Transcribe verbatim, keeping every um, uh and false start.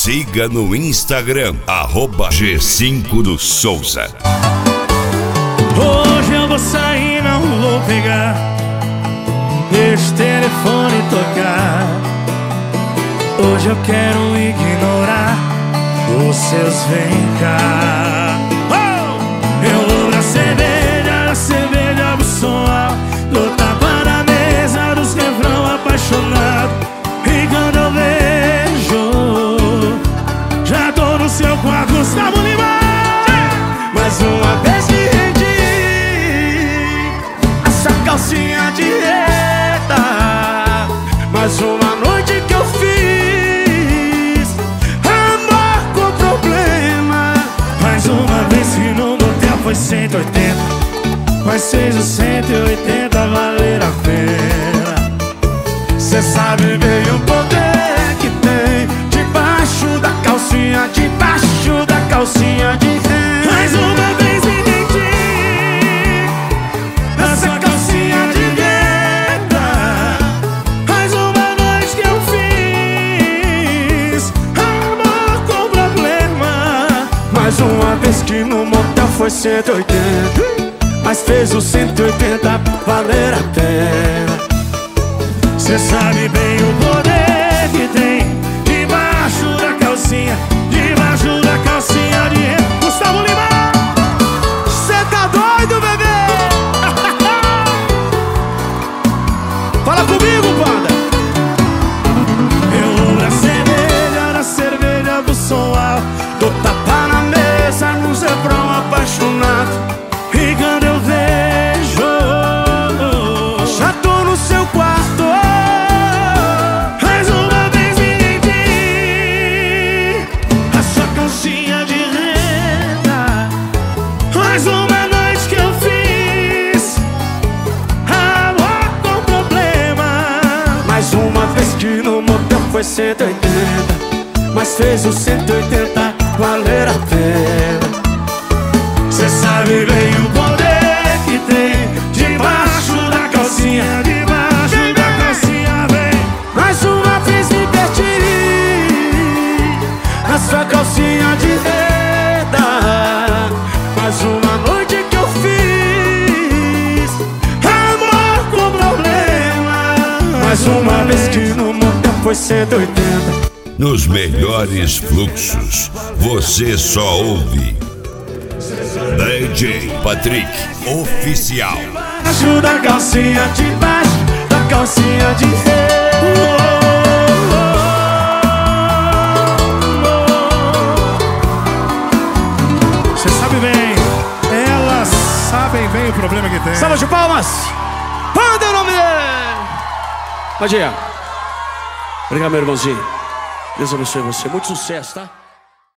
Siga no Instagram, arroba G cinco do Souza. Hoje eu vou sair, não vou pegar, deixa o telefone tocar. Hoje eu quero ignorar os seus vem cá. Oh! Eu vou pra cerveja, a cerveja do som alto, do tapa na mesa dos refrão apaixonado. E quando eu vejo, já tô no seu quarto, Gustavo Lima. Mais uma vez que rendi a sua calcinha de reta, mais uma noite que eu fiz amor com problema. Mais uma vez que no motel foi cento e oitenta, mas fez os cento e oitenta valer a pena. Cê sabe bem o poder que tem debaixo da calcinha, debaixo da calcinha de renda. Mais uma vez me rendi nessa calcinha de renda, mais uma noite que eu fiz amor com problema. Mais uma vez que no motel foi cento e oitenta, mas fez os cento e oitenta valer a pena. Cê sabe bem o poder que tem debaixo da calcinha, debaixo da calcinha de renda. Gustavo Lima, cê tá doido, bebê? Fala comigo, banda. Eu vou na cerveja, na cerveja do som alto, dou tapa na mesa, nos refrão apaixonado. E quando eu vejo, já tô no seu quarto. Mais uma vez me rendi a sua calcinha de renda, mais uma noite que eu fiz amor com problema. Mais uma vez que no motel foi cento e oitenta, mas fez os cento e oitenta valer a pena. Cê sabe bem o poder que tem debaixo da calcinha, debaixo da calcinha, vem. Mais uma vez me perdi na sua calcinha de renda, mais uma noite que eu fiz amor com problema. Mais uma vez que no motel foi cento e oitenta. Nos melhores fluxos, você só ouve D J Patrick Oficial. Debaixo da calcinha, debaixo da calcinha de renda. Você sabe bem, elas sabem bem o problema que tem. Salva de palmas! Manda o nome dele! Bom dia. Obrigado, meu irmãozinho. Deus abençoe você. Muito sucesso, tá?